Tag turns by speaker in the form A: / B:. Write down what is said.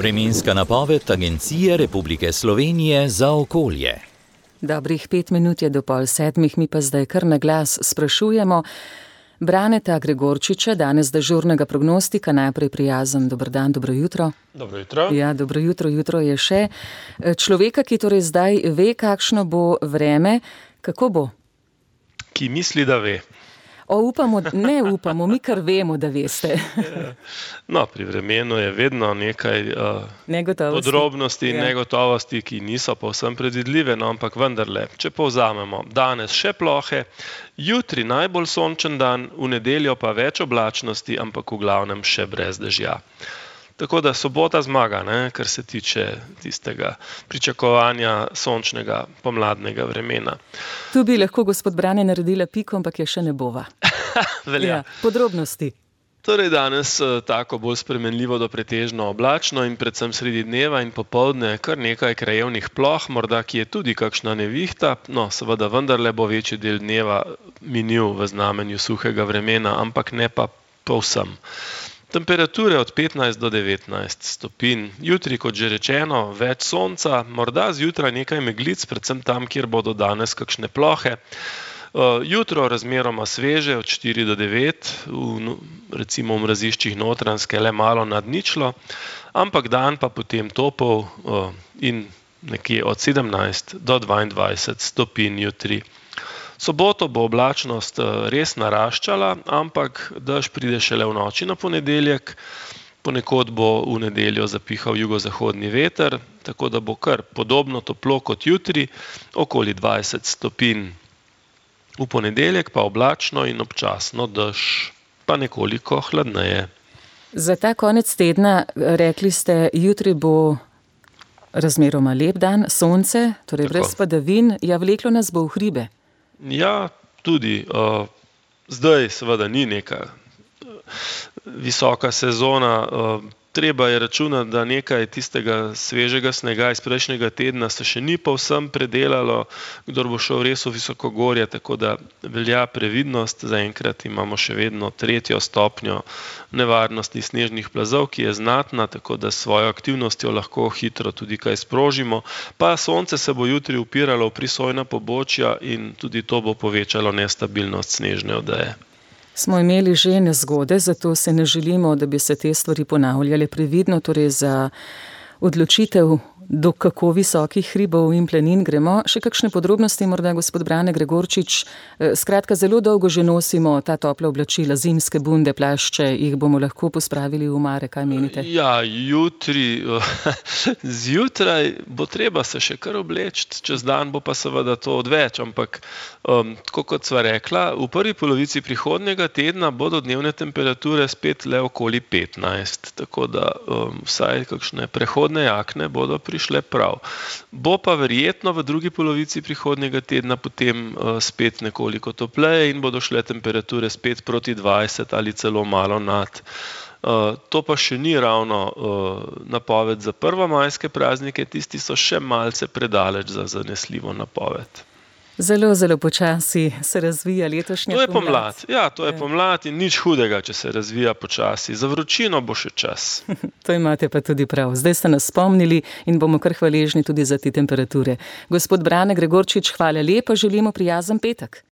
A: Vremenska napoved Agencije Republike Slovenije za okolje.
B: Dobrih 5 minut je do 6:30, mi pa zdaj kar na glas sprašujemo Braneta Gregorčiča, danes dežurnega prognostika. Najprej prijazen dober dan, dobro jutro.
C: Dobro jutro.
B: Ja, dobro jutro, jutro je še. Človeka, ki torej zdaj ve, kakšno bo vreme, kako bo?
C: Ki misli, da ve.
B: Ne upamo, mi kar vemo, da veste.
C: No, pri vremenu je vedno nekaj podrobnosti in negotovosti, ki niso povsem predvidljive, no, ampak vendarle, če povzamemo, danes še plohe, jutri najbolj sončen dan, v nedeljo pa več oblačnosti, ampak v glavnem še brez dežja. Tako da sobota zmaga, kar se tiče tistega pričakovanja sončnega pomladnega vremena.
B: Tu bi lahko gospod Brane naredila piko, ampak je še ne bova.
C: Velja.
B: Ja, podrobnosti.
C: Torej danes tako bolj spremenljivo do pretežno oblačno in predvsem sredi dneva in popoldne kar nekaj krajevnih ploh, morda ki je tudi kakšna nevihta, no seveda vendarle bo večji del dneva minil v znamenju suhega vremena, ampak ne pa povsem. Temperature od 15 do 19 stopinj. Jutri, kot že rečeno, več sonca, morda zjutraj nekaj meglic, predvsem tam, kjer bodo danes kakšne plohe. Jutro razmeroma sveže od 4 do 9, recimo v mraziščih Notranjske le malo nad ničlo, ampak dan pa potem topel in nekje od 17 do 22 stopinj jutri. Soboto bo oblačnost res naraščala, ampak dež pride šele v noči na ponedeljek. Ponekod bo v nedeljo zapihal jugozahodni veter, tako da bo kar podobno toplo kot jutri, okoli 20 stopinj. V ponedeljek pa oblačno in občasno dež, pa nekoliko hladneje.
B: Za ta konec tedna, rekli ste, jutri bo razmeroma lep dan, sonce, torej brez padavin, ja, vleklo nas bo v hribe.
C: Ja, tudi. Zdaj seveda ni neka visoka sezona. Treba je računati, da nekaj tistega svežega snega iz prejšnjega tedna se še ni povsem predelalo, kdor bo šel res v visokogorje, tako da velja previdnost. Zaenkrat imamo še vedno 3. stopnjo nevarnosti snežnih plazov, ki je znatna, tako da s svojo aktivnostjo lahko hitro tudi kaj sprožimo. Pa sonce se bo jutri upiralo v prisojna pobočja in tudi to bo povečalo nestabilnost snežne odeje.
B: Smo imeli že nezgode, zato se ne želimo, da bi se te stvari ponavljale. Previdno, torej za odločitev, do kako visokih hribov in planin gremo. Še kakšne podrobnosti, morda gospod Brane Gregorčič? Skratka, zelo dolgo že nosimo ta topla oblačila, zimske bunde, plašče, jih bomo lahko pospravili v omare, kaj menite?
C: Ja, zjutraj bo treba se še kar obleči, čez dan bo pa seveda to odveč, ampak tako kot sva rekla, v prvi polovici prihodnjega tedna bodo dnevne temperature spet le okoli 15, tako da vsaj kakšne prehodne jakne bodo prišle prav. Bo pa verjetno v drugi polovici prihodnjega tedna potem spet nekoliko topleje in bodo šle temperature spet proti 20 ali celo malo nad. To pa še ni ravno napoved za prvomajske praznike, tisti so še malce predaleč za zanesljivo napoved.
B: Zelo, zelo počasi se razvija letošnja pomlad.
C: To je pomlad. Ja, to je pomlad in nič hudega, če se razvija počasi. Za vročino bo še čas.
B: To imate pa tudi prav. Zdaj ste nas spomnili in bomo kar hvaležni tudi za te temperature. Gospod Brane Gregorčič, hvala lepa, želimo prijazen petek.